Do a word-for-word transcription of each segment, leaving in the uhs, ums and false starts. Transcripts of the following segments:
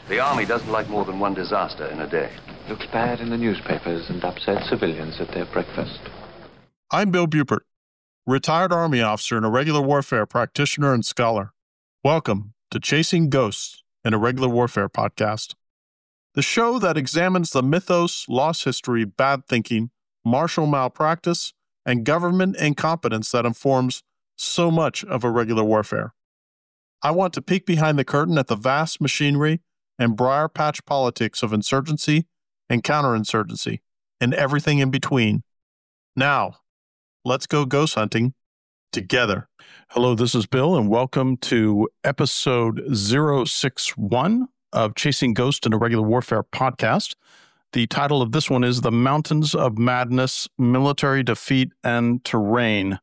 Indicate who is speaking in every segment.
Speaker 1: The army doesn't like more than one disaster in a day.
Speaker 2: Looks bad in the newspapers and upsets civilians at their breakfast.
Speaker 3: I'm Bill Bupert, retired Army officer and irregular warfare practitioner and scholar. Welcome to Chasing Ghosts, an Irregular Warfare podcast, the show that examines the mythos, lost history, bad thinking, martial malpractice, and government incompetence that informs so much of irregular warfare. I want to peek behind the curtain at the vast machinery and briar patch politics of insurgency and counterinsurgency, and everything in between. Now, let's go ghost hunting together. Hello, this is Bill, and welcome to episode zero six one of Chasing Ghosts in Irregular Warfare podcast. The title of this one is The Mountains of Madness, Military Defeat and Terrain.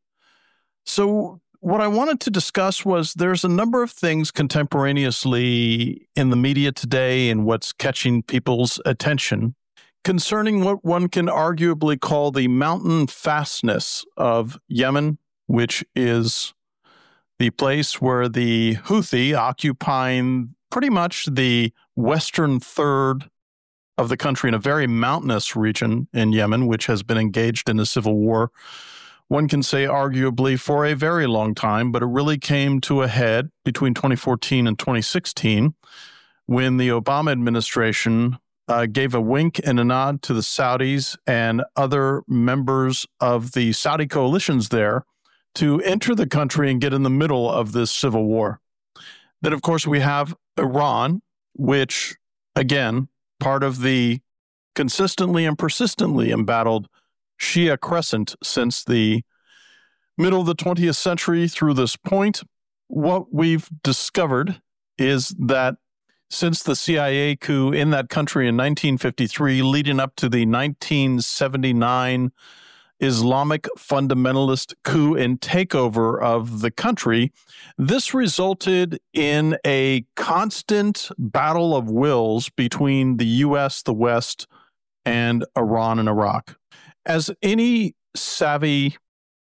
Speaker 3: So what I wanted to discuss was there's a number of things contemporaneously in the media today and what's catching people's attention concerning what one can arguably call the mountain fastness of Yemen, which is the place where the Houthi occupying pretty much the western third of the country in a very mountainous region in Yemen, which has been engaged in a civil war, one can say arguably for a very long time, but it really came to a head between twenty fourteen and twenty sixteen when the Obama administration uh, gave a wink and a nod to the Saudis and other members of the Saudi coalitions there to enter the country and get in the middle of this civil war. Then, of course, we have Iran, which, again, part of the consistently and persistently embattled Shia crescent since the middle of the twentieth century through this point. What we've discovered is that since the C I A coup in that country in nineteen fifty-three, leading up to the nineteen seventy-nine Islamic fundamentalist coup and takeover of the country, this resulted in a constant battle of wills between the U S, the West, and Iran and Iraq. As any savvy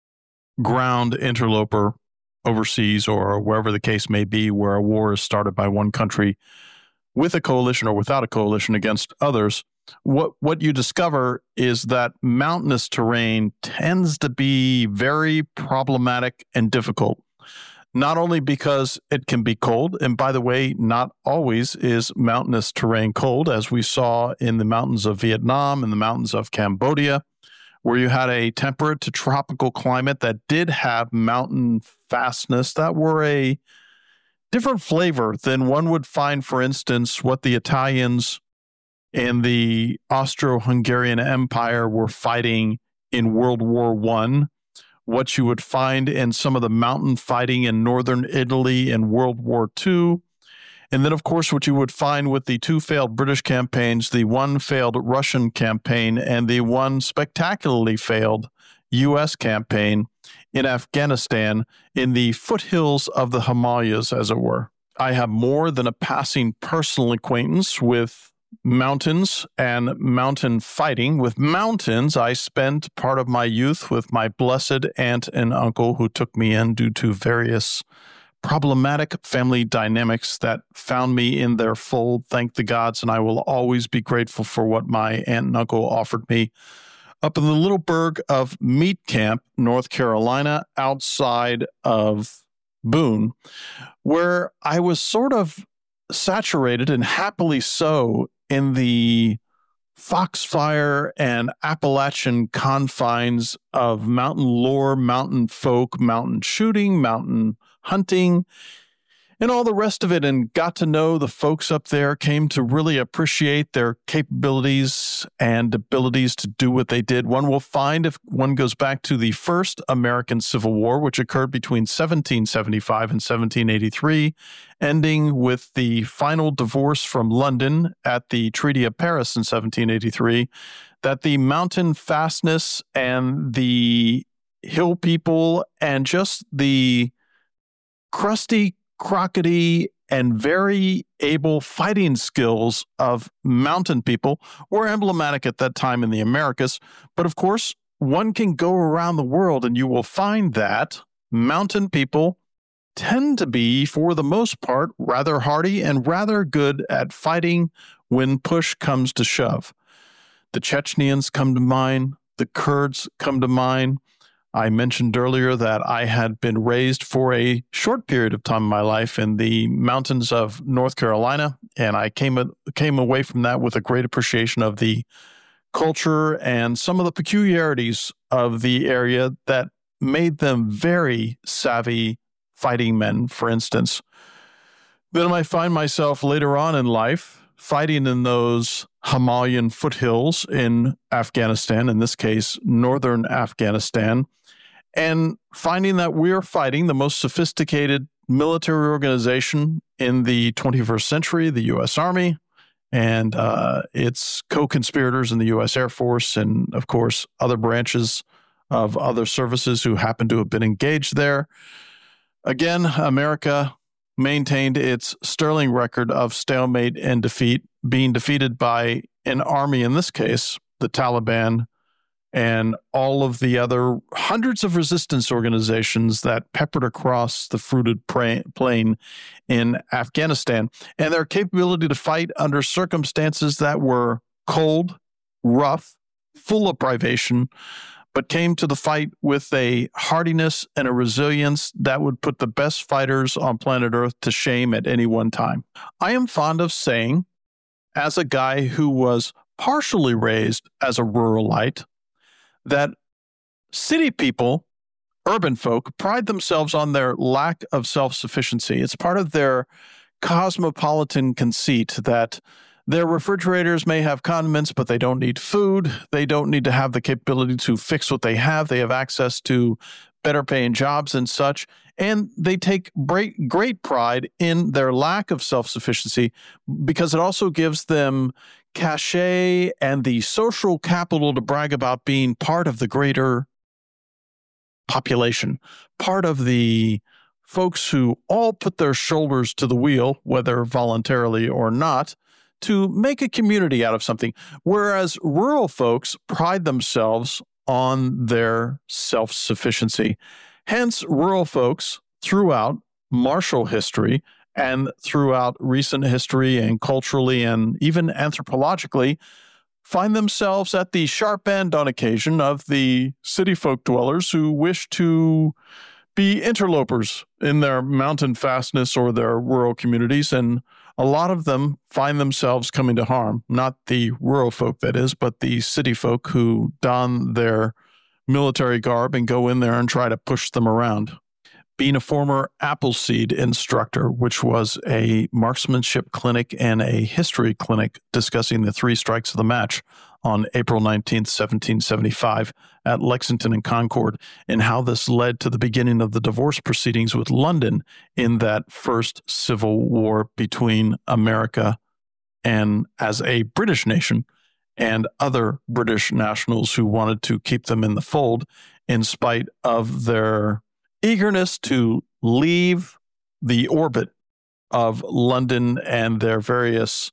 Speaker 3: ground interloper overseas or wherever the case may be where a war is started by one country with a coalition or without a coalition against others, what, what you discover is that mountainous terrain tends to be very problematic and difficult, not only because it can be cold, and by the way, not always is mountainous terrain cold, as we saw in the mountains of Vietnam and the mountains of Cambodia, where you had a temperate to tropical climate that did have mountain fastness that were a different flavor than one would find, for instance, what the Italians and the Austro-Hungarian Empire were fighting in World War One, what you would find in some of the mountain fighting in northern Italy in World War Two, and then, of course, what you would find with the two failed British campaigns, the one failed Russian campaign, and the one spectacularly failed U S campaign in Afghanistan in the foothills of the Himalayas, as it were. I have more than a passing personal acquaintance with mountains and mountain fighting. With mountains, I spent part of my youth with my blessed aunt and uncle who took me in due to various problematic family dynamics that found me in their fold. Thank the gods, and I will always be grateful for what my aunt and uncle offered me up in the little burg of Meat Camp, North Carolina, outside of Boone, where I was sort of saturated, and happily so, in the foxfire and Appalachian confines of mountain lore, mountain folk, mountain shooting, mountain hunting, and all the rest of it, and got to know the folks up there, came to really appreciate their capabilities and abilities to do what they did. One will find, if one goes back to the first American Civil War, which occurred between seventeen seventy-five and seventeen eighty-three, ending with the final divorce from London at the Treaty of Paris in seventeen eighty-three, that the mountain fastness and the hill people and just the crusty, crockety, and very able fighting skills of mountain people were emblematic at that time in the Americas. But of course, one can go around the world and you will find that mountain people tend to be, for the most part, rather hardy and rather good at fighting when push comes to shove. The Chechnyans come to mind. The Kurds come to mind. I mentioned earlier that I had been raised for a short period of time in my life in the mountains of North Carolina, and I came came away from that with a great appreciation of the culture and some of the peculiarities of the area that made them very savvy fighting men, for instance. Then I find myself later on in life fighting in those Himalayan foothills in Afghanistan, in this case, northern Afghanistan, and finding that we're fighting the most sophisticated military organization in the twenty-first century, the U S Army, and uh, its co-conspirators in the U S Air Force, and of course, other branches of other services who happen to have been engaged there. Again, America maintained its sterling record of stalemate and defeat, being defeated by an army, in this case, the Taliban, and all of the other hundreds of resistance organizations that peppered across the fruited plain in Afghanistan, and their capability to fight under circumstances that were cold, rough, full of privation, but came to the fight with a hardiness and a resilience that would put the best fighters on planet Earth to shame at any one time. I am fond of saying, as a guy who was partially raised as a ruralite, that city people, urban folk, pride themselves on their lack of self-sufficiency. It's part of their cosmopolitan conceit that their refrigerators may have condiments, but they don't need food. They don't need to have the capability to fix what they have. They have access to better paying jobs and such. And they take great, great pride in their lack of self-sufficiency because it also gives them cachet and the social capital to brag about being part of the greater population, part of the folks who all put their shoulders to the wheel, whether voluntarily or not, to make a community out of something, whereas rural folks pride themselves on their self-sufficiency. Hence, rural folks throughout martial history and throughout recent history and culturally and even anthropologically find themselves at the sharp end on occasion of the city folk dwellers who wish to be interlopers in their mountain fastness or their rural communities, and a lot of them find themselves coming to harm, not the rural folk, that is, but the city folk who don their military garb and go in there and try to push them around. Being a former Appleseed instructor, which was a marksmanship clinic and a history clinic discussing the three strikes of the match on April nineteenth, seventeen seventy-five at Lexington and Concord, and how this led to the beginning of the divorce proceedings with London in that first civil war between America and as a British nation and other British nationals who wanted to keep them in the fold in spite of their eagerness to leave the orbit of London and their various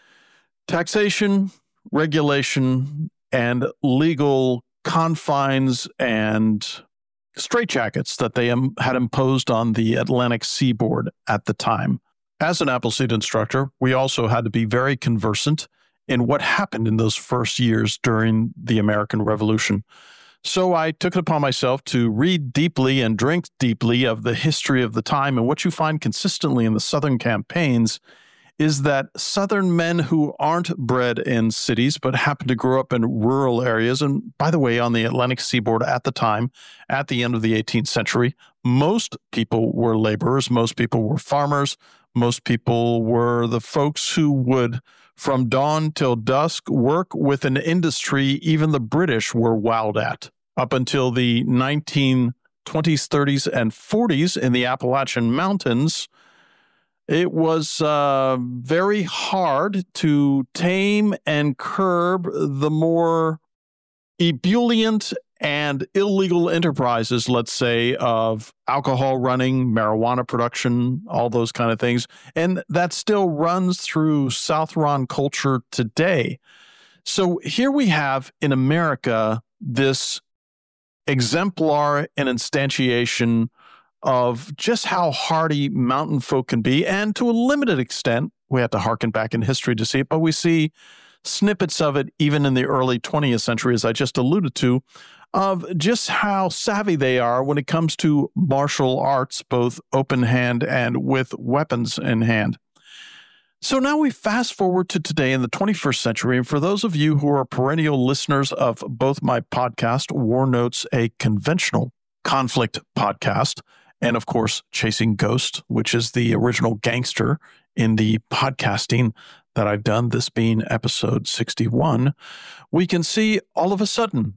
Speaker 3: taxation, regulation, and legal confines and straitjackets that they um, had imposed on the Atlantic seaboard at the time. As an Appleseed instructor, we also had to be very conversant in what happened in those first years during the American Revolution. So I took it upon myself to read deeply and drink deeply of the history of the time. And what you find consistently in the Southern campaigns is that Southern men who aren't bred in cities but happen to grow up in rural areas, and by the way, on the Atlantic seaboard at the time, at the end of the eighteenth century, most people were laborers, most people were farmers, most people were the folks who would, from dawn till dusk, work with an industry even the British were wowed at. Up until the nineteen twenties, thirties, and forties in the Appalachian Mountains, it was uh, very hard to tame and curb the more ebullient and illegal enterprises, let's say, of alcohol running, marijuana production, all those kind of things. And that still runs through Southron culture today. So here we have in America this exemplar and instantiation of just how hardy mountain folk can be. And to a limited extent, we have to harken back in history to see it, but we see snippets of it even in the early twentieth century, as I just alluded to, of just how savvy they are when it comes to martial arts, both open hand and with weapons in hand. So now we fast forward to today in the twenty-first century. And for those of you who are perennial listeners of both my podcast, War Notes, a conventional conflict podcast, and of course, Chasing Ghosts, which is the original gangster in the podcasting that I've done, this being episode sixty-one, we can see all of a sudden,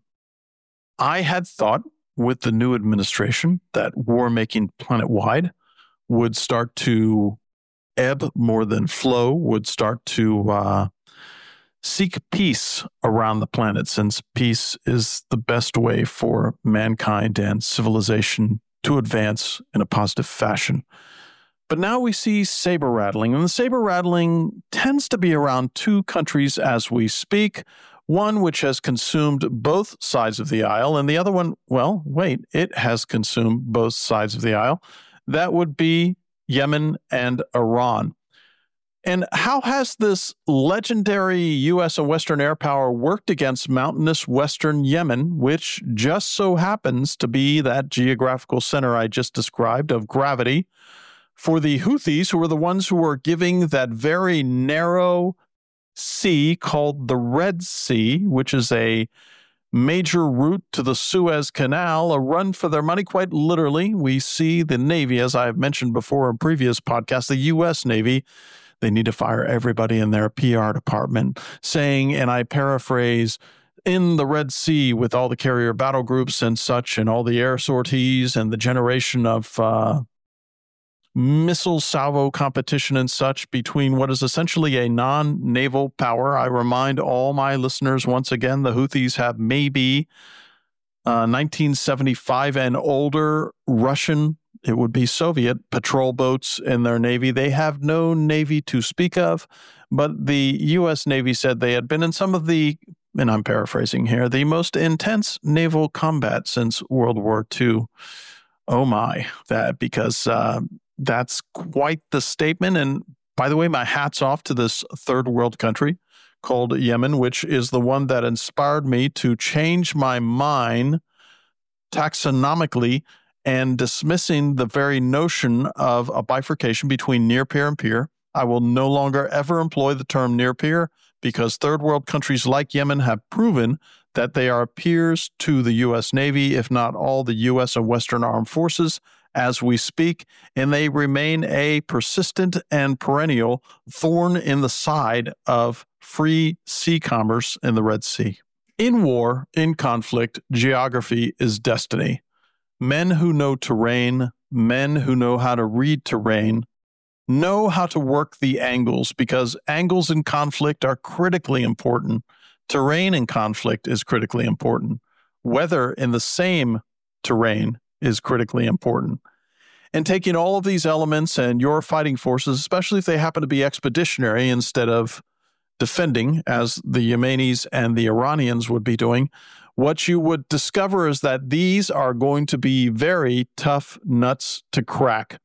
Speaker 3: I had thought with the new administration that war making planet-wide would start to ebb more than flow, would start to uh, seek peace around the planet, since peace is the best way for mankind and civilization to advance in a positive fashion. But now we see saber rattling, and the saber rattling tends to be around two countries as we speak, one which has consumed both sides of the aisle, and the other one, well, wait, it has consumed both sides of the aisle. That would be Yemen and Iran. And how has this legendary U S and Western air power worked against mountainous Western Yemen, which just so happens to be that geographical center I just described of gravity for the Houthis, who are the ones who are giving that very narrow sea called the Red Sea, which is a major route to the Suez Canal, a run for their money, quite literally. We see the Navy, as I've mentioned before in previous podcasts, the U S Navy, they need to fire everybody in their P R department, saying, and I paraphrase, in the Red Sea with all the carrier battle groups and such, and all the air sorties and the generation of uh, missile salvo competition and such between what is essentially a non-naval power. I remind all my listeners once again, the Houthis have maybe uh, nineteen seventy-five and older Russian, it would be Soviet, patrol boats in their Navy. They have no Navy to speak of, but the U S Navy said they had been in some of the, and I'm paraphrasing here, the most intense naval combat since World War Two. Oh my, that because uh, that's quite the statement. And by the way, my hat's off to this third world country called Yemen, which is the one that inspired me to change my mind taxonomically and dismissing the very notion of a bifurcation between near peer and peer. I will no longer ever employ the term near peer because third world countries like Yemen have proven that they are peers to the U S Navy, if not all the U S and Western armed forces as we speak, and they remain a persistent and perennial thorn in the side of free sea commerce in the Red Sea. In war, in conflict, geography is destiny. Men who know terrain, men who know how to read terrain, know how to work the angles, because angles in conflict are critically important. Terrain in conflict is critically important. Weather in the same terrain is critically important. And taking all of these elements and your fighting forces, especially if they happen to be expeditionary instead of defending, as the Yemenis and the Iranians would be doing, what you would discover is that these are going to be very tough nuts to crack.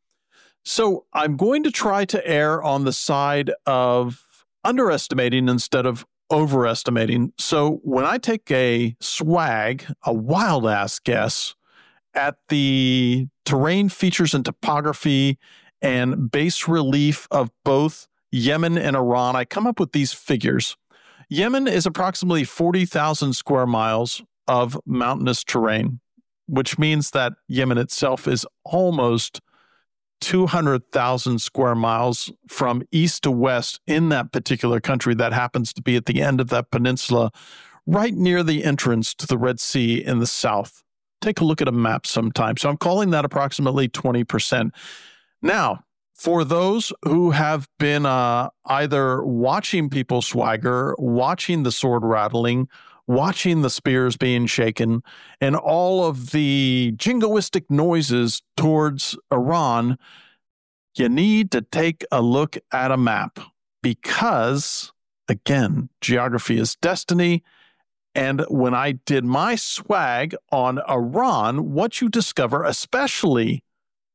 Speaker 3: So I'm going to try to err on the side of underestimating instead of overestimating. So when I take a swag, a wild-ass guess at the terrain features and topography and base relief of both Yemen and Iran, I come up with these figures. Yemen is approximately forty thousand square miles of mountainous terrain, which means that Yemen itself is almost two hundred thousand square miles from east to west in that particular country that happens to be at the end of that peninsula, right near the entrance to the Red Sea in the south. Take a look at a map sometime. So I'm calling that approximately twenty percent. Now, for those who have been uh, either watching people swagger, watching the sword rattling, watching the spears being shaken, and all of the jingoistic noises towards Iran, you need to take a look at a map because, again, geography is destiny. And when I did my swag on Iran, what you discover, especially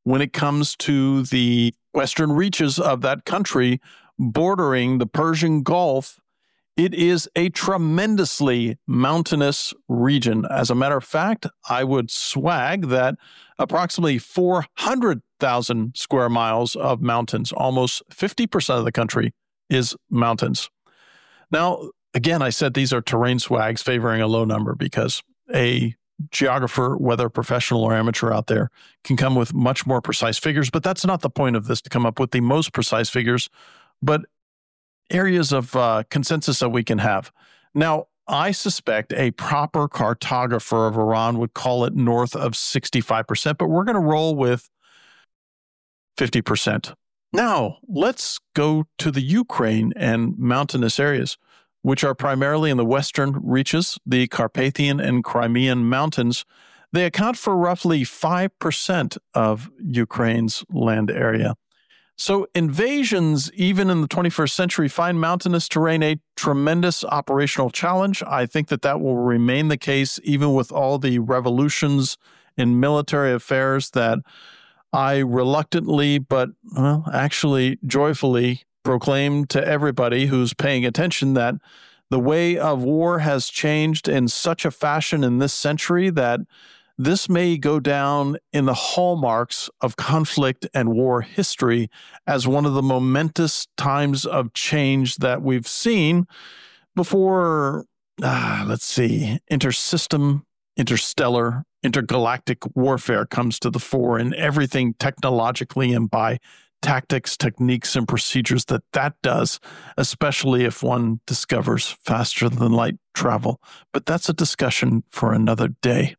Speaker 3: when it comes to the western reaches of that country bordering the Persian Gulf. It is a tremendously mountainous region. As a matter of fact, I would swag that approximately four hundred thousand square miles of mountains, almost fifty percent of the country is mountains. Now, again, I said these are terrain swags favoring a low number because a geographer, whether professional or amateur out there, can come with much more precise figures, but that's not the point of this, to come up with the most precise figures, but areas of uh, consensus that we can have. Now, I suspect a proper cartographer of Iran would call it north of sixty-five percent, but we're going to roll with fifty percent. Now, let's go to the Ukraine and mountainous areas, which are primarily in the western reaches, the Carpathian and Crimean mountains. They account for roughly five percent of Ukraine's land area. So invasions, even in the twenty-first century, find mountainous terrain a tremendous operational challenge. I think that that will remain the case even with all the revolutions in military affairs that I reluctantly, but well, actually joyfully proclaim to everybody who's paying attention that the way of war has changed in such a fashion in this century that this may go down in the hallmarks of conflict and war history as one of the momentous times of change that we've seen before, ah, let's see, intersystem, interstellar, intergalactic warfare comes to the fore, and everything technologically and by tactics, techniques, and procedures that that does, especially if one discovers faster than light travel. But that's a discussion for another day.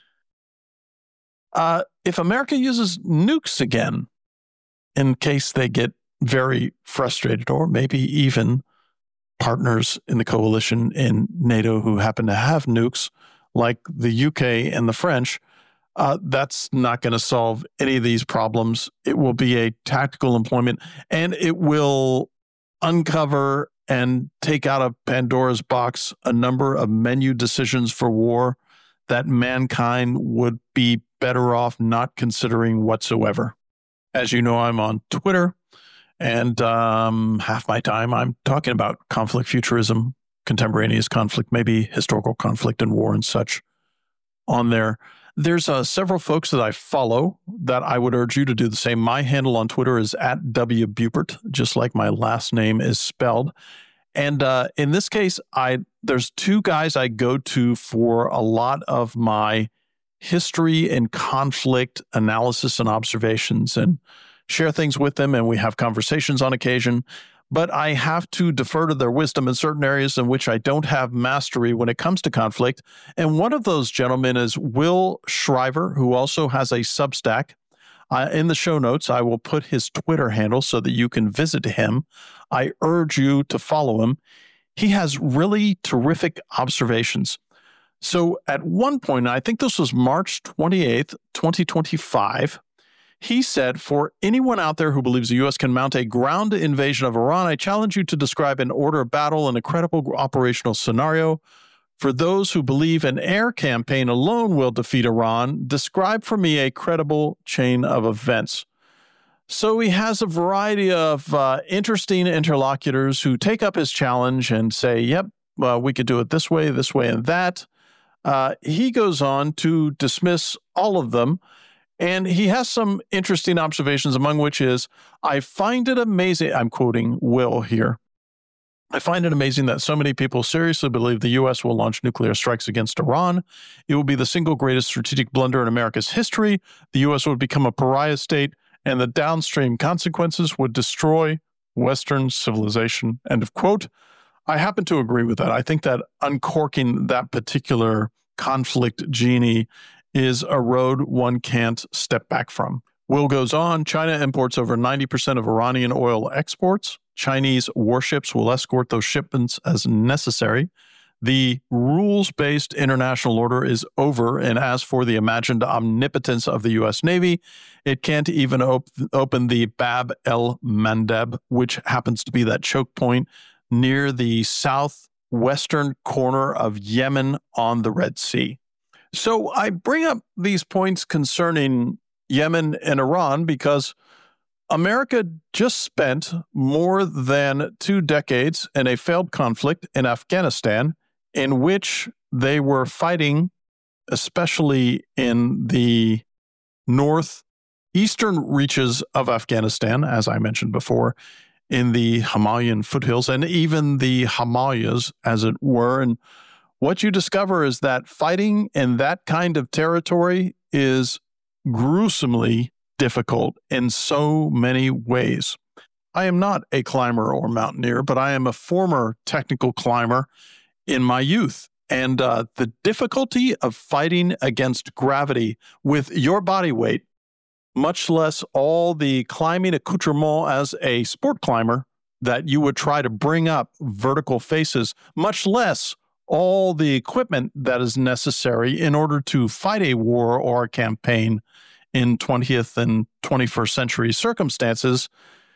Speaker 3: Uh, if America uses nukes again, in case they get very frustrated, or maybe even partners in the coalition in NATO who happen to have nukes, like the U K and the French, uh, that's not going to solve any of these problems. It will be a tactical employment, and it will uncover and take out of Pandora's box a number of menu decisions for war that mankind would be better off not considering whatsoever. As you know, I'm on Twitter, and um, half my time I'm talking about conflict futurism, contemporaneous conflict, maybe historical conflict and war and such on there. There's uh, several folks that I follow that I would urge you to do the same. My handle on Twitter is at W Bupert, just like my last name is spelled. And uh, in this case, I there's two guys I go to for a lot of my history and conflict analysis and observations, and share things with them, and we have conversations on occasion. But I have to defer to their wisdom in certain areas in which I don't have mastery when it comes to conflict. And one of those gentlemen is Will Shriver, who also has a Substack. Uh, in the show notes, I will put his Twitter handle so that you can visit him. I urge you to follow him. He has really terrific observations. So at one point, I think this was March twenty-eighth, twenty twenty-five, he said, for anyone out there who believes the U S can mount a ground invasion of Iran, I challenge you to describe an order of battle and a credible operational scenario. For those who believe an air campaign alone will defeat Iran, describe for me a credible chain of events. So he has a variety of uh, interesting interlocutors who take up his challenge and say, yep, well, we could do it this way, this way, and that. Uh, he goes on to dismiss all of them. And he has some interesting observations, among which is, I find it amazing, I'm quoting Will here, I find it amazing that so many people seriously believe the U S will launch nuclear strikes against Iran. It will be the single greatest strategic blunder in America's history. The U S would become a pariah state, and the downstream consequences would destroy Western civilization. End of quote. I happen to agree with that. I think that uncorking that particular conflict genie is a road one can't step back from. Will goes on, China imports over ninety percent of Iranian oil exports. Chinese warships will escort those shipments as necessary. The rules-based international order is over, and as for the imagined omnipotence of the U S Navy, it can't even op- open the Bab el-Mandeb, which happens to be that choke point near the southwestern corner of Yemen on the Red Sea. So I bring up these points concerning Yemen, and Iran because America just spent more than two decades in a failed conflict in Afghanistan in which they were fighting, especially in the northeastern reaches of Afghanistan, as I mentioned before, in the Himalayan foothills and even the Himalayas, as it were. And what you discover is that fighting in that kind of territory is gruesomely difficult in so many ways. I am not a climber or mountaineer, but I am a former technical climber in my youth. And uh, the difficulty of fighting against gravity with your body weight, much less all the climbing accoutrement as a sport climber that you would try to bring up vertical faces, much less all the equipment that is necessary in order to fight a war or a campaign in twentieth and twenty-first century circumstances,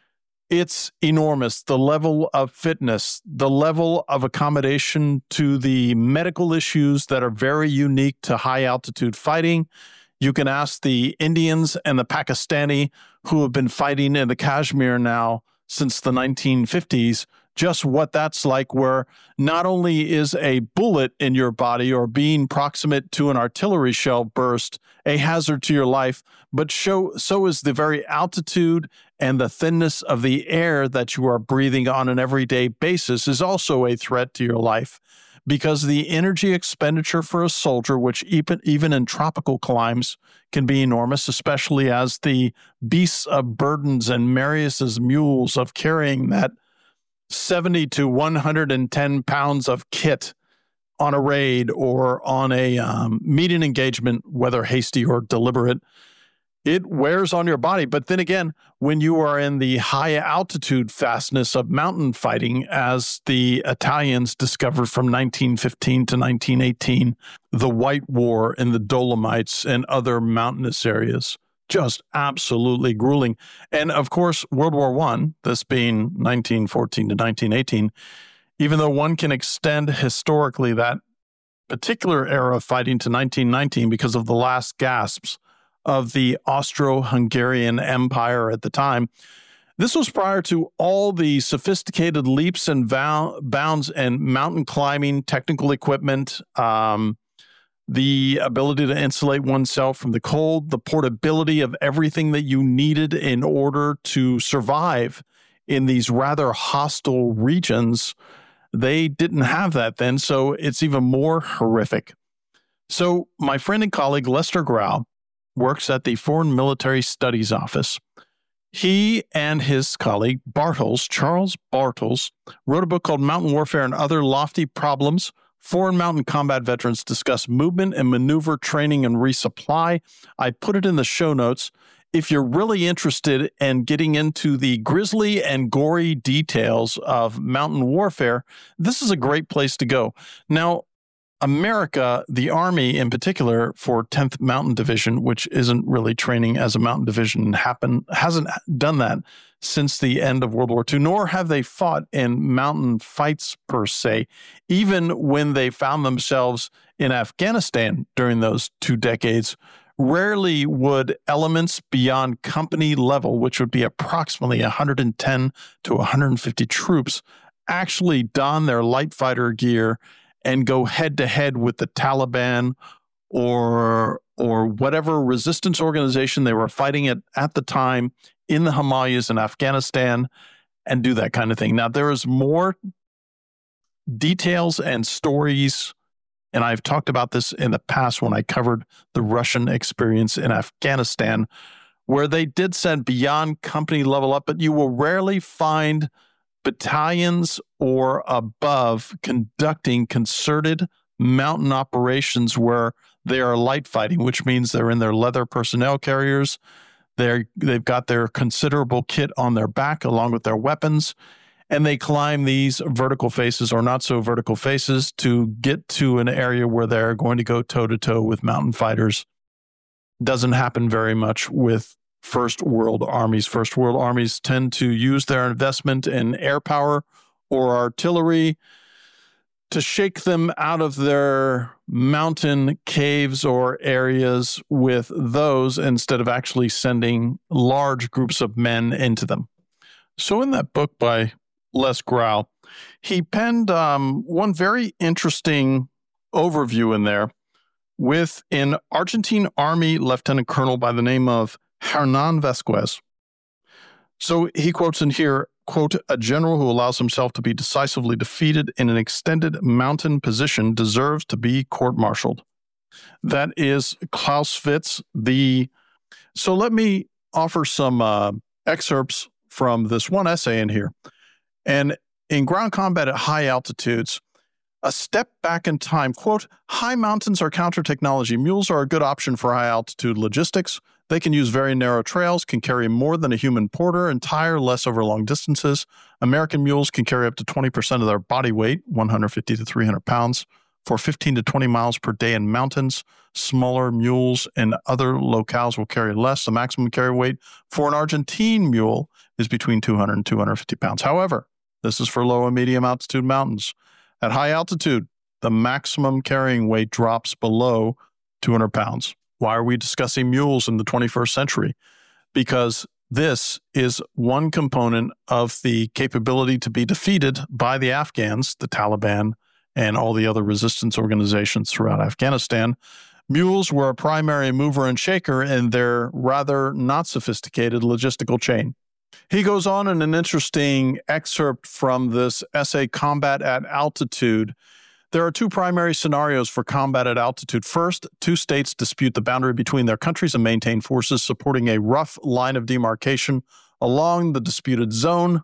Speaker 3: it's enormous. The level of fitness, the level of accommodation to the medical issues that are very unique to high altitude fighting. You can ask the Indians and the Pakistani who have been fighting in the Kashmir now since the nineteen fifties, just what that's like, where not only is a bullet in your body or being proximate to an artillery shell burst a hazard to your life, but show, so is the very altitude and the thinness of the air that you are breathing on an everyday basis is also a threat to your life, because the energy expenditure for a soldier, which even, even in tropical climes can be enormous, especially as the beasts of burdens and Marius's mules of carrying that seventy to one hundred ten pounds of kit on a raid or on a um, meeting engagement, whether hasty or deliberate, it wears on your body. But then again, when you are in the high altitude fastness of mountain fighting, as the Italians discovered from nineteen fifteen to nineteen eighteen, the White War in the Dolomites and other mountainous areas, just absolutely grueling. And of course, World War One, this being nineteen fourteen to nineteen eighteen, even though one can extend historically that particular era of fighting to nineteen nineteen because of the last gasps of the Austro-Hungarian Empire at the time, this was prior to all the sophisticated leaps and bounds and mountain climbing technical equipment, um, the ability to insulate oneself from the cold, the portability of everything that you needed in order to survive in these rather hostile regions. They didn't have that then, so it's even more horrific. So my friend and colleague Lester Grau works at the Foreign Military Studies Office. He and his colleague Bartels, Charles Bartels, wrote a book called Mountain Warfare and Other Lofty Problems. Foreign mountain combat veterans discuss movement and maneuver training and resupply. I put it in the show notes. If you're really interested in getting into the grisly and gory details of mountain warfare, this is a great place to go. Now, America, the Army in particular, for tenth Mountain Division, which isn't really training as a mountain division, happen, hasn't done that since the end of World War Two, nor have they fought in mountain fights per se, even when they found themselves in Afghanistan during those two decades. Rarely would elements beyond company level, which would be approximately one hundred ten to one hundred fifty troops, actually don their light fighter gear and go head-to-head with the Taliban or or whatever resistance organization they were fighting at at the time in the Himalayas in Afghanistan and do that kind of thing. Now, there is more details and stories, and I've talked about this in the past when I covered the Russian experience in Afghanistan, where they did send beyond company level up, but you will rarely find battalions or above conducting concerted mountain operations where they are light fighting, which means they're in their leather personnel carriers. They're, they've got their considerable kit on their back along with their weapons, and they climb these vertical faces or not so vertical faces to get to an area where they're going to go toe-to-toe with mountain fighters. Doesn't happen very much with First World armies. First World armies tend to use their investment in air power or artillery to shake them out of their mountain caves or areas with those instead of actually sending large groups of men into them. So in that book by Les Grau, he penned um, one very interesting overview in there with an Argentine Army lieutenant colonel by the name of Hernan Vasquez. So he quotes in here, quote, "A general who allows himself to be decisively defeated in an extended mountain position deserves to be court-martialed." That is Clausewitz. The So let me offer some uh, excerpts from this one essay in here. And in ground combat at high altitudes, a step back in time, quote, "High mountains are counter-technology. Mules are a good option for high-altitude logistics. They can use very narrow trails, can carry more than a human porter, and tire less over long distances. American mules can carry up to twenty percent of their body weight, one hundred fifty to three hundred pounds, for fifteen to twenty miles per day in mountains. Smaller mules and other locales will carry less. The maximum carry weight for an Argentine mule is between two hundred and two hundred fifty pounds. However, this is for low and medium altitude mountains. At high altitude, the maximum carrying weight drops below two hundred pounds. Why are we discussing mules in the twenty-first century? Because this is one component of the capability to be defeated by the Afghans, the Taliban, and all the other resistance organizations throughout Afghanistan. Mules were a primary mover and shaker in their rather not sophisticated logistical chain. He goes on in an interesting excerpt from this essay, Combat at Altitude. There are two primary scenarios for combat at altitude. First, two states dispute the boundary between their countries and maintain forces supporting a rough line of demarcation along the disputed zone,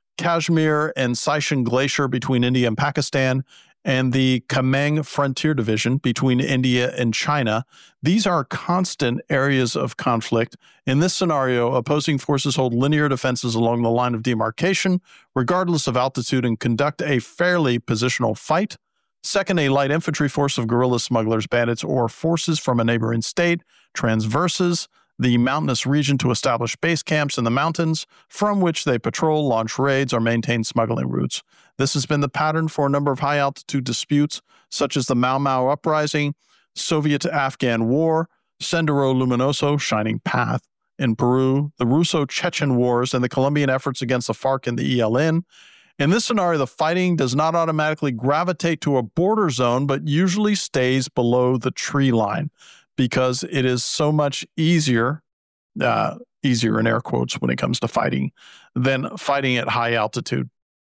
Speaker 3: Kashmir and Siachen Glacier between India and Pakistan, and the Kameng Frontier Division between India and China. These are constant areas of conflict. In this scenario, opposing forces hold linear defenses along the line of demarcation, regardless of altitude, and conduct a fairly positional fight. Second, a light infantry force of guerrillas, smugglers, bandits, or forces from a neighboring state transverses the mountainous region to establish base camps in the mountains, from which they patrol, launch raids, or maintain smuggling routes. This has been the pattern for a number of high-altitude disputes, such as the Mau Mau Uprising, Soviet-Afghan War, Sendero Luminoso, Shining Path in Peru, the Russo-Chechen Wars, and the Colombian efforts against the FARC and the E L N. In this scenario, the fighting does not automatically gravitate to a border zone, but usually stays below the tree line because it is so much easier, uh, easier in air quotes when it comes to fighting, than fighting at high altitude.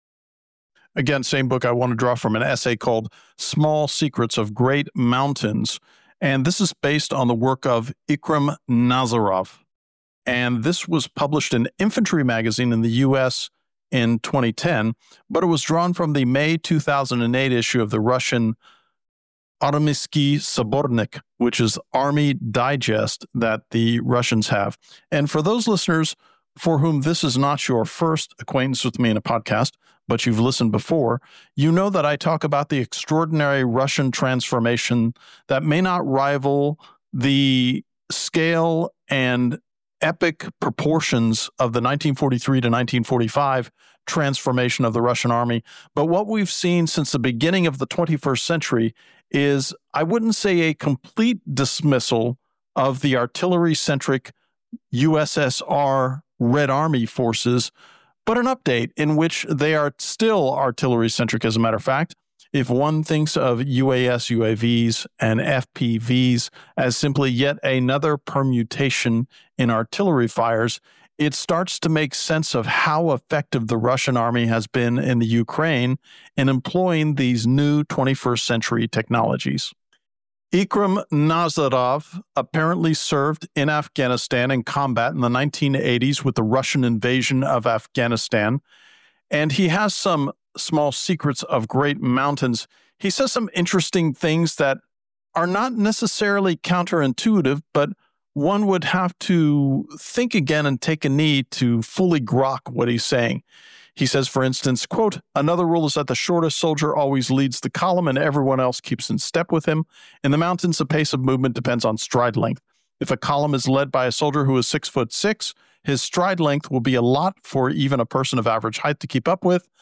Speaker 3: Again, same book I want to draw from an essay called Small Secrets of Great Mountains. And this is based on the work of Ikram Nazarov. And this was published in Infantry Magazine in the U S in twenty ten, but it was drawn from the May two thousand eight issue of the Russian Armiyskiy Sbornik, which is Army Digest that the Russians have. And for those listeners for whom this is not your first acquaintance with me in a podcast, but you've listened before, you know that I talk about the extraordinary Russian transformation that may not rival the scale and epic proportions of the nineteen forty-three to nineteen forty-five transformation of the Russian army. But what we've seen since the beginning of the twenty-first century is, I wouldn't say a complete dismissal of the artillery-centric U S S R Red Army forces, but an update in which they are still artillery-centric, as a matter of fact. If one thinks of U A S U A Vs and F P Vs as simply yet another permutation in artillery fires, it starts to make sense of how effective the Russian army has been in the Ukraine in employing these new twenty-first century technologies. Ikram Nazarov apparently served in Afghanistan in combat in the nineteen eighties with the Russian invasion of Afghanistan, and he has some small secrets of great mountains. He says some interesting things that are not necessarily counterintuitive, but one would have to think again and take a knee to fully grok what he's saying. He says, for instance, quote, "Another rule is that the shortest soldier always leads the column and everyone else keeps in step with him. In the mountains, the pace of movement depends on stride length. If a column is led by a soldier who is six foot six, his stride length will be a lot for even a person of average height to keep up with.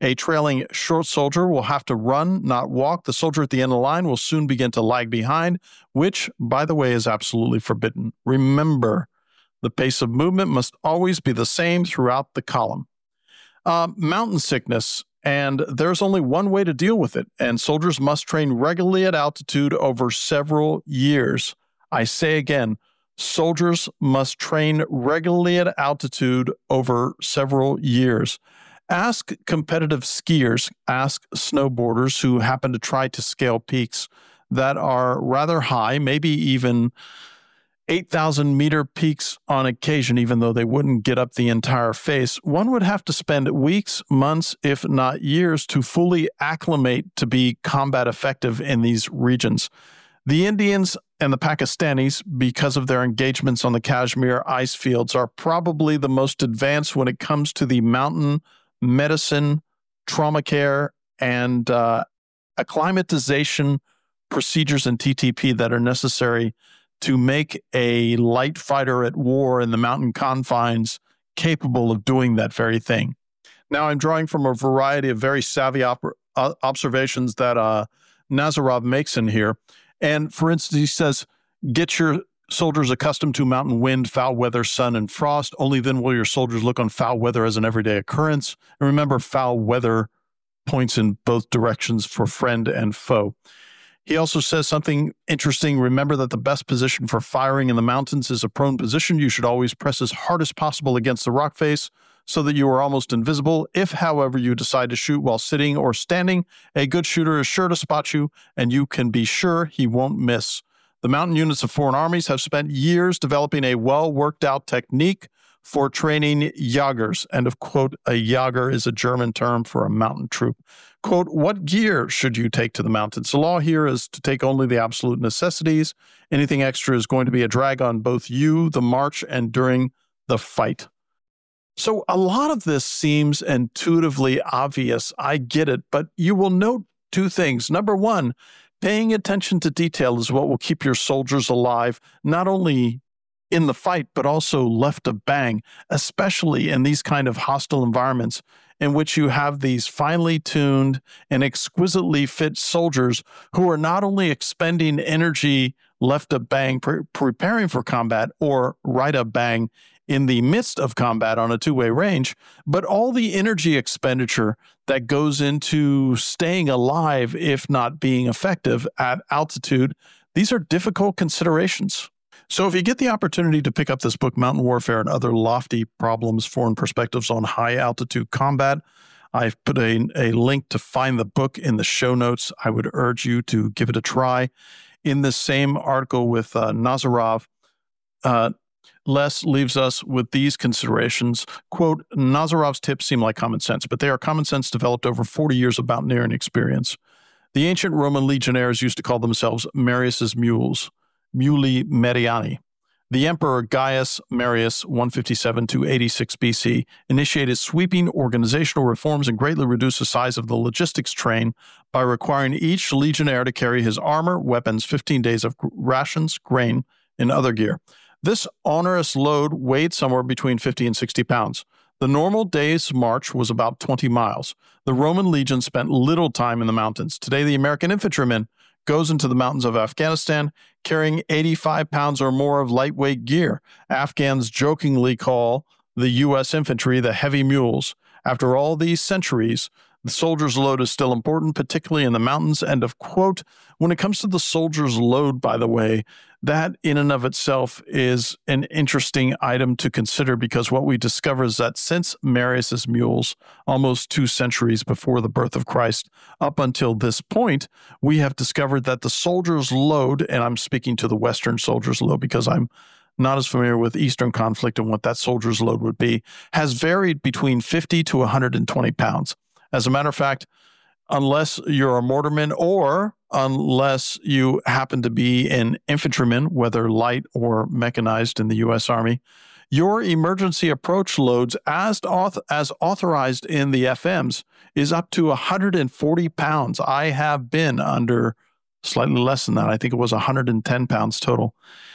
Speaker 3: A trailing short soldier will have to run, not walk. The soldier at the end of the line will soon begin to lag behind, which, by the way, is absolutely forbidden. Remember, the pace of movement must always be the same throughout the column. Uh, mountain sickness, and there's only one way to deal with it, and soldiers must train regularly at altitude over several years. I say again, soldiers must train regularly at altitude over several years. Ask competitive skiers, ask snowboarders who happen to try to scale peaks that are rather high, maybe even eight thousand meter peaks on occasion, even though they wouldn't get up the entire face. One would have to spend weeks, months, if not years, to fully acclimate to be combat effective in these regions. The Indians and the Pakistanis, because of their engagements on the Kashmir ice fields, are probably the most advanced when it comes to the mountain medicine, trauma care, and uh, acclimatization procedures and T T P that are necessary to make a light fighter at war in the mountain confines capable of doing that very thing. Now, I'm drawing from a variety of very savvy op- uh, observations that uh, Nazarov makes in here. And for instance, he says, get your soldiers accustomed to mountain wind, foul weather, sun, and frost. Only then will your soldiers look on foul weather as an everyday occurrence. And remember, foul weather points in both directions for friend and foe. He also says something interesting. Remember that the best position for firing in the mountains is a prone position. You should always press as hard as possible against the rock face so that you are almost invisible. If, however, you decide to shoot while sitting or standing, a good shooter is sure to spot you, and you can be sure he won't miss. The mountain units of foreign armies have spent years developing a well-worked-out technique for training Jagers. End of quote. A Jager is a German term for a mountain troop. Quote, what gear should you take to the mountains? The law here is to take only the absolute necessities. Anything extra is going to be a drag on both you, the march, and during the fight. So a lot of this seems intuitively obvious. I get it, but you will note two things. Number one, paying attention to detail is what will keep your soldiers alive, not only in the fight, but also left to bang, especially in these kind of hostile environments in which you have these finely tuned and exquisitely fit soldiers who are not only expending energy left to bang, pre- preparing for combat, or right a bang in the midst of combat on a two-way range, but all the energy expenditure that goes into staying alive, if not being effective at altitude. These are difficult considerations. So if you get the opportunity to pick up this book, Mountain Warfare and Other Lofty Problems, Foreign Perspectives on High Altitude Combat, I've put a, a link to find the book in the show notes. I would urge you to give it a try. In the same article with uh, Nazarov, uh, Les leaves us with these considerations. Quote, Nazarov's tips seem like common sense, but they are common sense developed over forty years of mountaineering experience. The ancient Roman legionnaires used to call themselves Marius's mules, Muli Meriani. The emperor Gaius Marius, one fifty-seven to eighty-six B C, initiated sweeping organizational reforms and greatly reduced the size of the logistics train by requiring each legionnaire to carry his armor, weapons, fifteen days of rations, grain, and other gear. This onerous load weighed somewhere between fifty and sixty pounds. The normal day's march was about twenty miles. The Roman legion spent little time in the mountains. Today, the American infantryman goes into the mountains of Afghanistan carrying eighty-five pounds or more of lightweight gear. Afghans jokingly call the U S infantry the heavy mules. After all these centuries, the soldier's load is still important, particularly in the mountains. End of quote. When it comes to the soldier's load, by the way, that in and of itself is an interesting item to consider, because what we discover is that since Marius's mules, almost two centuries before the birth of Christ, up until this point, we have discovered that the soldier's load, and I'm speaking to the Western soldier's load because I'm not as familiar with Eastern conflict and what that soldier's load would be, has varied between fifty to one hundred twenty pounds. As a matter of fact, unless you're a mortarman or unless you happen to be an infantryman, whether light or mechanized in the U S Army, your emergency approach loads as, auth- as authorized in the F Ms is up to one hundred forty pounds. I have been under slightly less than that. I think it was one hundred ten pounds total.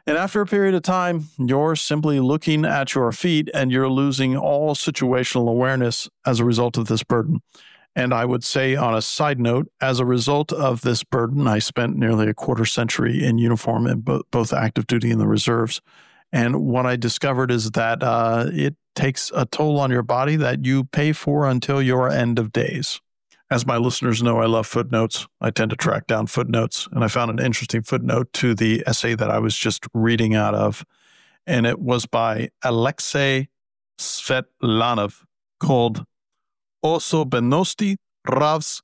Speaker 3: And after a period of time, you're simply looking at your feet and you're losing all situational awareness as a result of this burden. And I would say, on a side note, as a result of this burden, I spent nearly a quarter century in uniform in bo- both active duty and the reserves. And what I discovered is that uh, it takes a toll on your body that you pay for until your end of days. As my listeners know, I love footnotes. I tend to track down footnotes. And I found an interesting footnote to the essay that I was just reading out of. And it was by Alexei Svetlanov called Osobenosti Ravs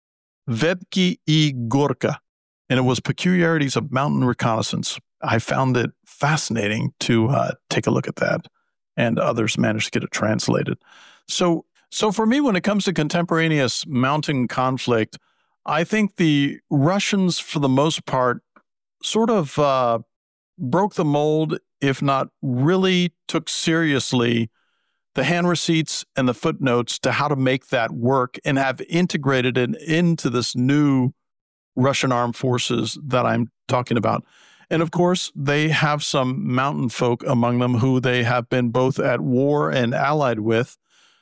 Speaker 3: Vedki I Gorka. And it was Peculiarities of Mountain Reconnaissance. I found it fascinating to uh, take a look at that. And others managed to get it translated. So So for me, when it comes to contemporaneous mountain conflict, I think the Russians, for the most part, sort of uh, broke the mold, if not really took seriously the hand receipts and the footnotes to how to make that work and have integrated it into this new Russian armed forces that I'm talking about. And of course, they have some mountain folk among them who they have been both at war and allied with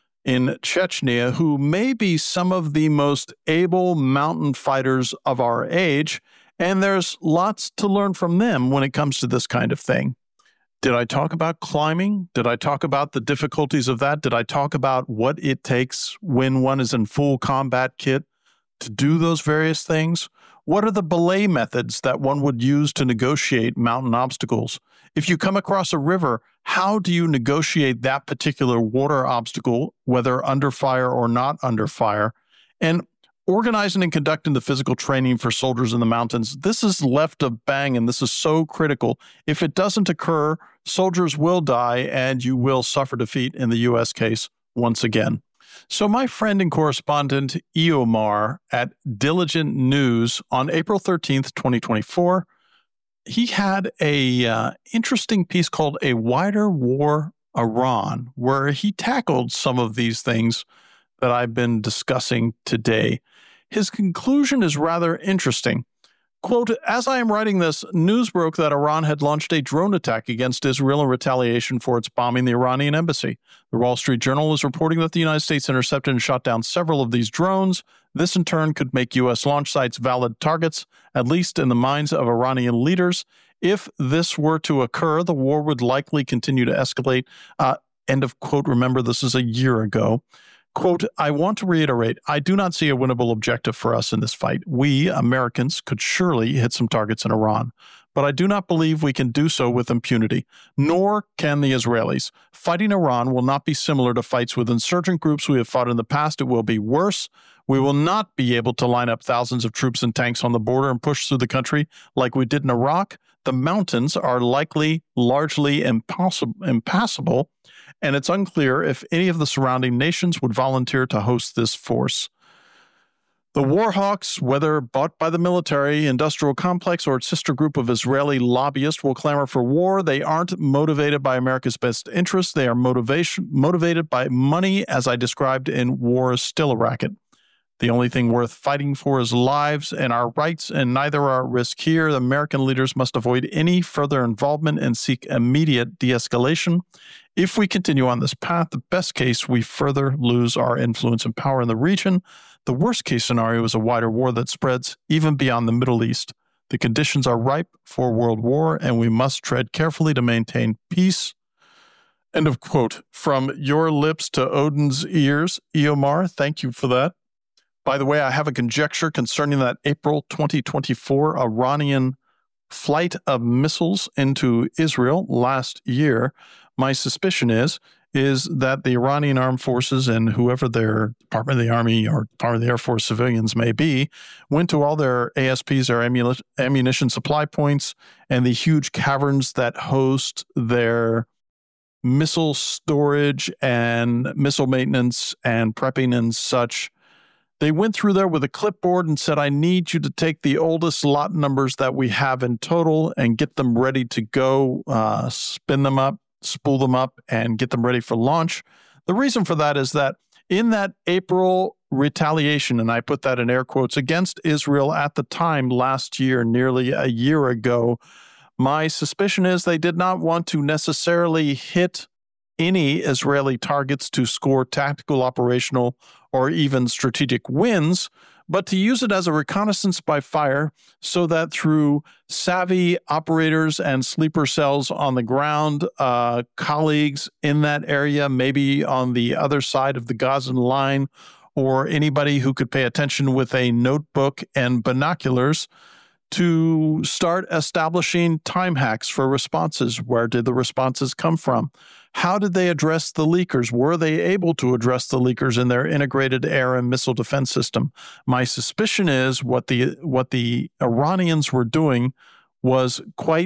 Speaker 3: in Chechnya, who may be some of the most able mountain fighters of our age, and there's lots to learn from them when it comes to this kind of thing. Did I talk about climbing? Did I talk about the difficulties of that? Did I talk about what it takes when one is in full combat kit to do those various things? What are the belay methods that one would use to negotiate mountain obstacles? If you come across a river, how do you negotiate that particular water obstacle, whether under fire or not under fire? And organizing and conducting the physical training for soldiers in the mountains, this is left of bang, and this is so critical. If it doesn't occur, soldiers will die, and you will suffer defeat in the U S case once again. So my friend and correspondent Eomar at Diligent News on April thirteenth, twenty twenty-four, he had a uh, interesting piece called A Wider War Iran, where he tackled some of these things that I've been discussing today. His conclusion is rather interesting. Quote, as I am writing this, news broke that Iran had launched a drone attack against Israel in retaliation for its bombing the Iranian embassy. The Wall Street Journal is reporting that the United States intercepted and shot down several of these drones. This, in turn, could make U S launch sites valid targets, at least in the minds of Iranian leaders. If this were to occur, the war would likely continue to escalate. Uh, end of quote. Remember, this is a year ago. Quote, I want to reiterate, I do not see a winnable objective for us in this fight. We, Americans, could surely hit some targets in Iran, but I do not believe we can do so with impunity, nor can the Israelis. Fighting Iran will not be similar to fights with insurgent groups we have fought in the past. It will be worse. We will not be able to line up thousands of troops and tanks on the border and push through the country like we did in Iraq. The mountains are likely largely impossible, impassable, and it's unclear if any of the surrounding nations would volunteer to host this force. The Warhawks, whether bought by the military, industrial complex, or its sister group of Israeli lobbyists, will clamor for war. They aren't motivated by America's best interests. They are motivation, motivated by money, as I described in War is Still a Racket. The only thing worth fighting for is lives and our rights, and neither are at risk here. The American leaders must avoid any further involvement and seek immediate de-escalation. If we continue on this path, the best case, we further lose our influence and power in the region. The worst case scenario is a wider war that spreads even beyond the Middle East. The conditions are ripe for world war, and we must tread carefully to maintain peace. End of quote. From your lips to Odin's ears, Eomar, thank you for that. By the way, I have a conjecture concerning that April twenty twenty-four Iranian flight of missiles into Israel last year. My suspicion is, is that the Iranian armed forces and whoever their Department of the Army or Department of the Air Force civilians may be, went to all their A S Ps, their ammunition supply points, and the huge caverns that host their missile storage and missile maintenance and prepping and such. They went through there with a clipboard and said, I need you to take the oldest lot numbers that we have in total and get them ready to go, uh, spin them up, spool them up, and get them ready for launch. The reason for that is that in that April retaliation, and I put that in air quotes, against Israel at the time last year, nearly a year ago, My suspicion is they did not want to necessarily hit any Israeli targets to score tactical, operational, or even strategic wins, but to use it as a reconnaissance by fire so that through savvy operators and sleeper cells on the ground, uh, colleagues in that area, maybe on the other side of the Gazan line, or anybody who could pay attention with a notebook and binoculars, to start establishing time hacks for responses. Where did the responses come from? How did they address the leakers? Were they able to address the leakers in their integrated air and missile defense system? My suspicion is what the what the Iranians were doing was quite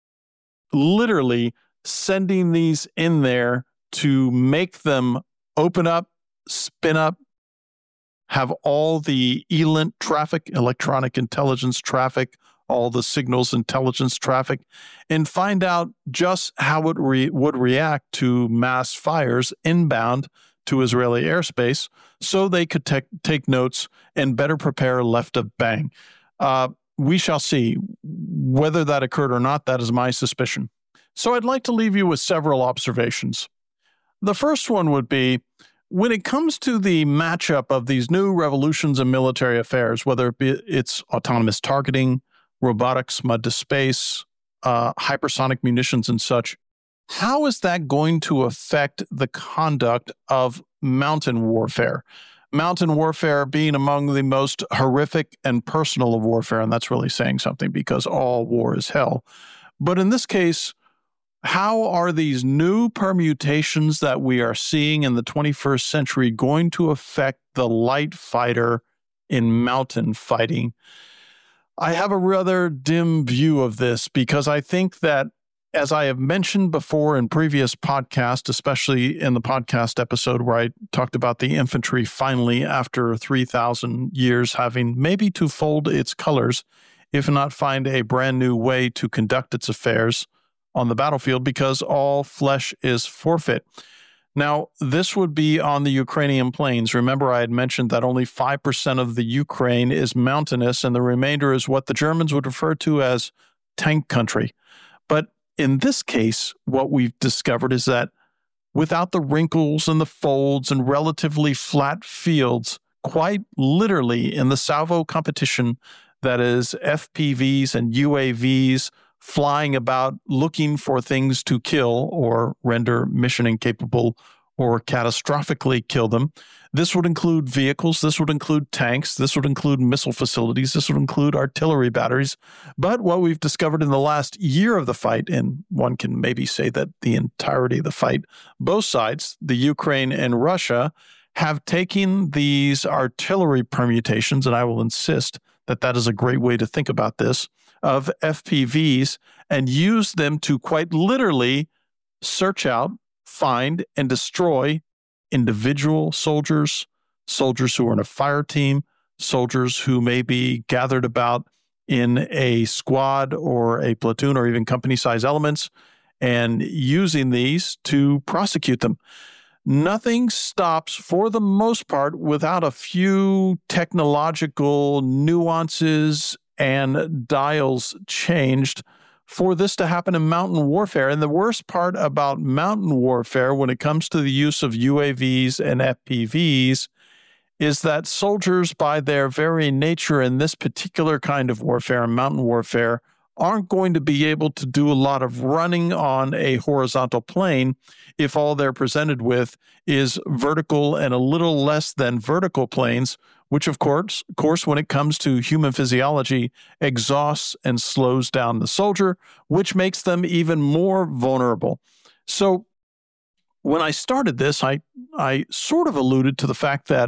Speaker 3: literally sending these in there to make them open up, spin up, have all the E L I N T traffic, electronic intelligence traffic, all the signals intelligence traffic, and find out just how it re- would react to mass fires inbound to Israeli airspace so they could te- take notes and better prepare left of bang. Uh, we shall see whether that occurred or not. That is my suspicion. So I'd like to leave you with several observations. The first one would be, when it comes to the matchup of these new revolutions in military affairs, whether it be it's autonomous targeting, robotics, mud to space, uh, hypersonic munitions and such, how is that going to affect the conduct of mountain warfare? Mountain warfare being among the most horrific and personal of warfare, and that's really saying something because all war is hell. But in this case, how are these new permutations that we are seeing in the twenty-first century going to affect the light fighter in mountain fighting? I have a rather dim view of this because I think that, as I have mentioned before in previous podcasts, especially in the podcast episode where I talked about the infantry finally, after three thousand years, having maybe to fold its colors, if not find a brand new way to conduct its affairs on the battlefield, because all flesh is forfeit. Now, this would be on the Ukrainian plains. Remember, I had mentioned that only five percent of the Ukraine is mountainous, and the remainder is what the Germans would refer to as tank country. But in this case, what we've discovered is that without the wrinkles and the folds and relatively flat fields, quite literally in the salvo competition, that is F P Vs and U A Vs flying about looking for things to kill or render mission incapable or catastrophically kill them. This would include vehicles, this would include tanks, this would include missile facilities, this would include artillery batteries. But what we've discovered in the last year of the fight, and one can maybe say that the entirety of the fight, both sides, the Ukraine and Russia, have taken these artillery permutations, and I will insist that that is a great way to think about this, of F P Vs, and use them to quite literally search out, find, and destroy individual soldiers, soldiers who are in a fire team, soldiers who may be gathered about in a squad or a platoon or even company-size elements, and using these to prosecute them. Nothing stops, for the most part, without a few technological nuances and dials changed, for this to happen in mountain warfare. And the worst part about mountain warfare when it comes to the use of U A Vs and F P Vs is that soldiers, by their very nature in this particular kind of warfare, mountain warfare, aren't going to be able to do a lot of running on a horizontal plane if all they're presented with is vertical and a little less than vertical planes, which of course, of course, when it comes to human physiology, exhausts and slows down the soldier, which makes them even more vulnerable. So when I started this, I, I sort of alluded to the fact that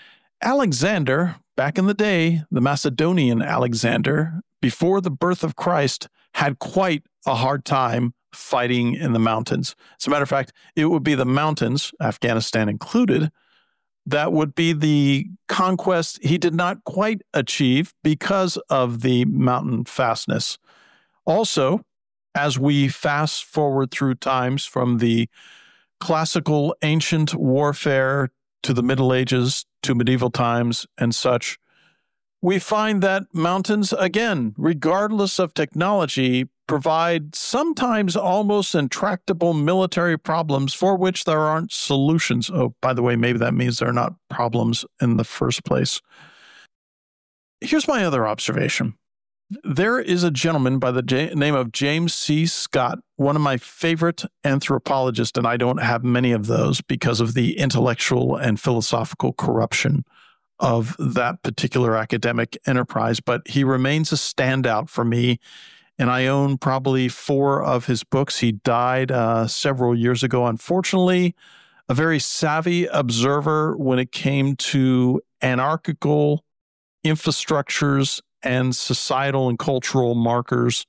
Speaker 3: Alexander, back in the day, the Macedonian Alexander, before the birth of Christ, had quite a hard time fighting in the mountains. As a matter of fact, it would be the mountains, Afghanistan included, that would be the conquest he did not quite achieve because of the mountain fastness. Also, as we fast forward through times from the classical ancient warfare to the Middle Ages to medieval times and such, we find that mountains, again, regardless of technology, provide sometimes almost intractable military problems for which there aren't solutions. Oh, by the way, maybe that means they're not problems in the first place. Here's my other observation. There is a gentleman by the J- name of James C. Scott, one of my favorite anthropologists, and I don't have many of those because of the intellectual and philosophical corruption of that particular academic enterprise, but he remains a standout for me, and I own probably four of his books. He died uh, several years ago, unfortunately, a very savvy observer when it came to anarchical infrastructures and societal and cultural markers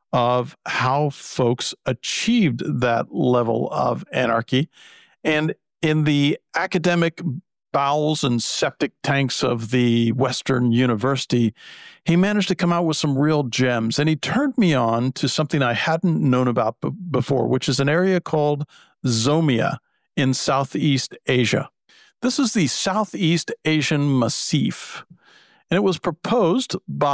Speaker 3: of how folks achieved that level of anarchy. And in the academic bowels and septic tanks of the Western University, he managed to come out with some real gems. And he turned me on to something I hadn't known about b- before, which is an area called Zomia in Southeast Asia. This is the Southeast Asian Massif. And it was proposed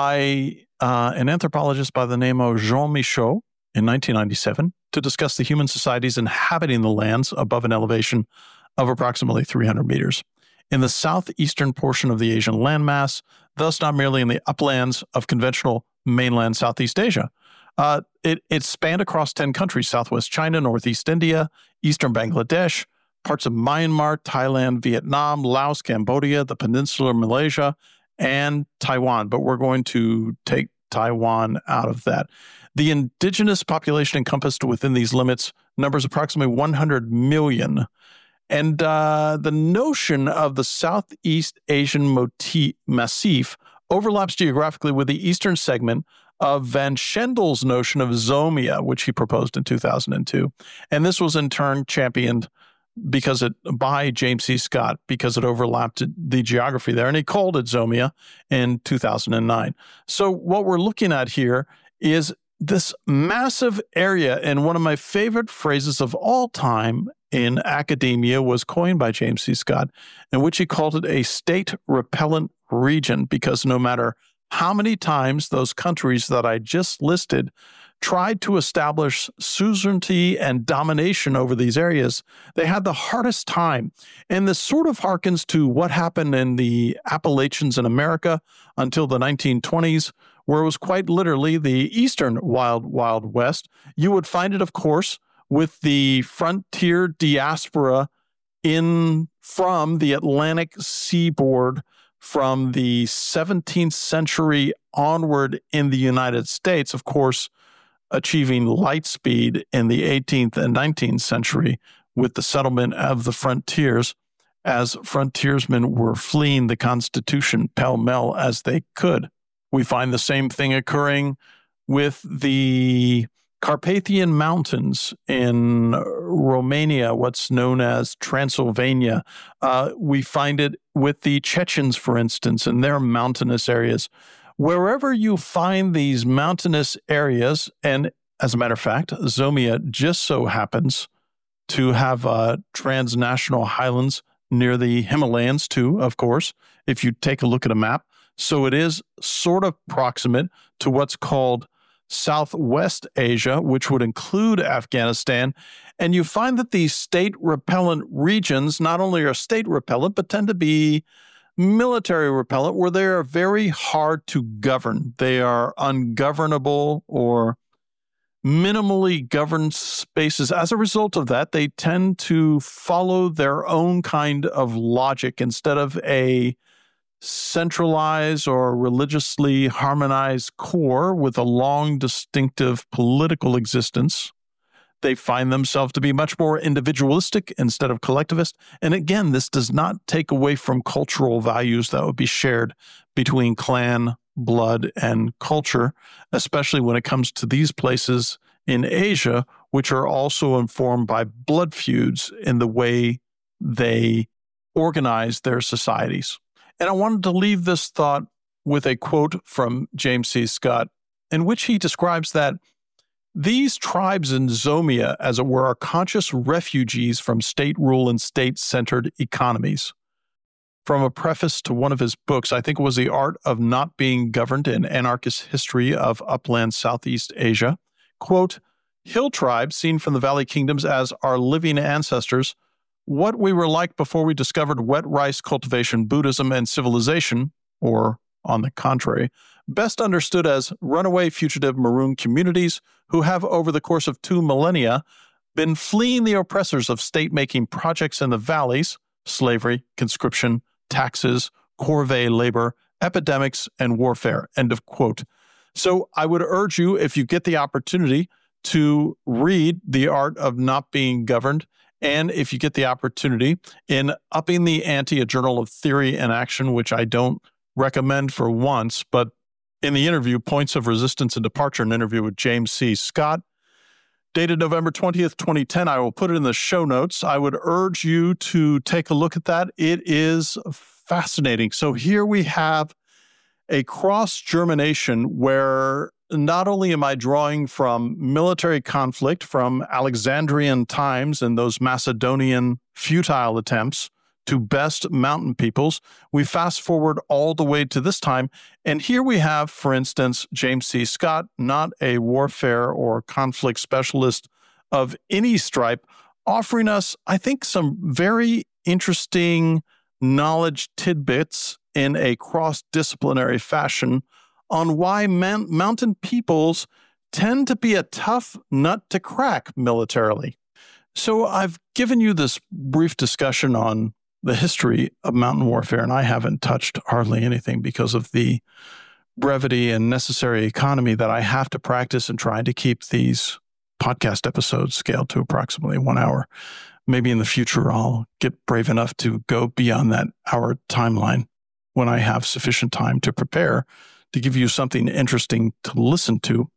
Speaker 3: by uh, an anthropologist by the name of Jean Michaud in nineteen ninety-seven to discuss the human societies inhabiting the lands above an elevation of approximately three hundred meters in the southeastern portion of the Asian landmass, thus not merely in the uplands of conventional mainland Southeast Asia. Uh, it, it spanned across ten countries: Southwest China, Northeast India, Eastern Bangladesh, parts of Myanmar, Thailand, Vietnam, Laos, Cambodia, the Peninsular Malaysia, and Taiwan, but we're going to take Taiwan out of that. The indigenous population encompassed within these limits numbers approximately one hundred million. And uh, the notion of the Southeast Asian motif, Massif overlaps geographically with the eastern segment of Van Schendel's notion of Zomia, which he proposed in two thousand two. And this was in turn championed because it by James C. Scott, because it overlapped the geography there, and he called it Zomia in two thousand nine. So what we're looking at here is this massive area, and one of my favorite phrases of all time in academia was coined by James C. Scott, in which he called it a state-repellent region, because no matter how many times those countries that I just listed tried to establish suzerainty and domination over these areas, they had the hardest time. And this sort of harkens to what happened in the Appalachians in America until the nineteen twenties, where it was quite literally the Eastern Wild, Wild West. You would find it, of course, with the frontier diaspora in from the Atlantic seaboard from the seventeenth century onward in the United States, of course, achieving light speed in the eighteenth and nineteenth century with the settlement of the frontiers, as frontiersmen were fleeing the Constitution pell-mell as they could. We find the same thing occurring with the Carpathian Mountains in Romania, what's known as Transylvania. Uh, we find it with the Chechens, for instance, in their mountainous areas. Wherever you find these mountainous areas, and as a matter of fact, Zomia just so happens to have uh, transnational highlands near the Himalayas too, of course, if you take a look at a map. So it is sort of proximate to what's called Southwest Asia, which would include Afghanistan. And you find that these state-repellent regions not only are state-repellent, but tend to be military repellent, where they are very hard to govern. They are ungovernable or minimally governed spaces. As a result of that, they tend to follow their own kind of logic instead of a centralized or religiously harmonized core with a long, distinctive political existence. They find themselves to be much more individualistic instead of collectivist. And again, this does not take away from cultural values that would be shared between clan, blood, and culture, especially when it comes to these places in Asia, which are also informed by blood feuds in the way they organize their societies. And I wanted to leave this thought with a quote from James C. Scott, in which he describes that these tribes in Zomia, as it were, are conscious refugees from state rule and state-centered economies. From a preface to one of his books, I think it was The Art of Not Being Governed, an Anarchist History of Upland Southeast Asia, quote, hill tribes seen from the Valley Kingdoms as our living ancestors, what we were like before we discovered wet rice cultivation, Buddhism, and civilization, or on the contrary, best understood as runaway fugitive maroon communities who have over the course of two millennia been fleeing the oppressors of state-making projects in the valleys, slavery, conscription, taxes, corvée labor, epidemics, and warfare, end of quote. So I would urge you, if you get the opportunity, to read The Art of Not Being Governed, and if you get the opportunity, in Upping the Ante, a Journal of Theory and Action, which I don't recommend for once, but in the interview, Points of Resistance and Departure, an interview with James C. Scott, dated November twentieth, twenty ten. I will put it in the show notes. I would urge you to take a look at that. It is fascinating. So here we have a cross-germination where not only am I drawing from military conflict from Alexandrian times and those Macedonian futile attempts to best mountain peoples, we fast forward all the way to this time. And here we have, for instance, James C. Scott, not a warfare or conflict specialist of any stripe, offering us, I think, some very interesting knowledge tidbits in a cross-disciplinary fashion on why man- mountain peoples tend to be a tough nut to crack militarily. So I've given you this brief discussion on the history of mountain warfare, and I haven't touched hardly anything because of the brevity and necessary economy that I have to practice in trying to keep these podcast episodes scaled to approximately one hour. Maybe in the future, I'll get brave enough to go beyond that hour timeline when I have sufficient time to prepare to give you something interesting to listen to.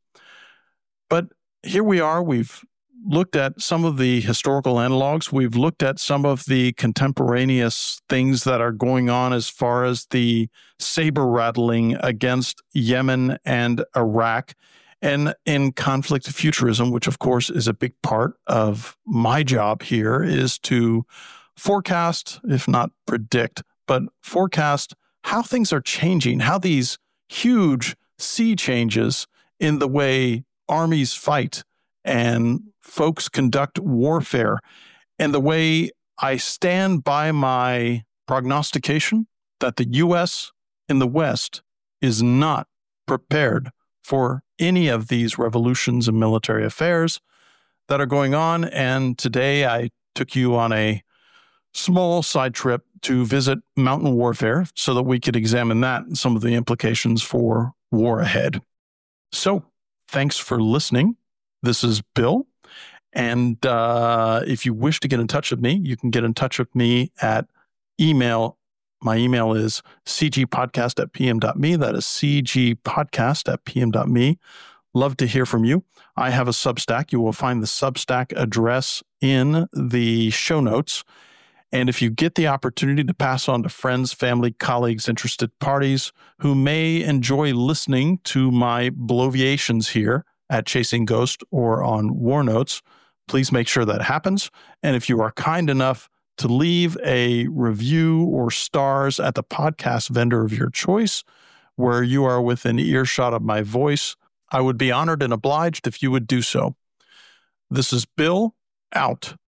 Speaker 3: But here we are. We've looked at some of the historical analogs. We've looked at some of the contemporaneous things that are going on as far as the saber rattling against Yemen and Iraq, and in conflict futurism, which of course is a big part of my job here, is to forecast, if not predict, but forecast how things are changing, how these huge sea changes in the way armies fight and folks conduct warfare, and the way I stand by my prognostication that the U S in the West is not prepared for any of these revolutions and military affairs that are going on. And today I took you on a small side trip to visit mountain warfare so that we could examine that and some of the implications for war ahead. So thanks for listening. This is Bill. And uh, if you wish to get in touch with me, you can get in touch with me at email. My email is c g podcast at p m dot m e. That is c g podcast at p m dot m e. Love to hear from you. I have a Substack. You will find the Substack address in the show notes. And if you get the opportunity to pass on to friends, family, colleagues, interested parties who may enjoy listening to my bloviations here at Chasing Ghost or on War Notes, please make sure that happens. And if you are kind enough to leave a review or stars at the podcast vendor of your choice, where you are within earshot of my voice, I would be honored and obliged if you would do so. This is Bill, out.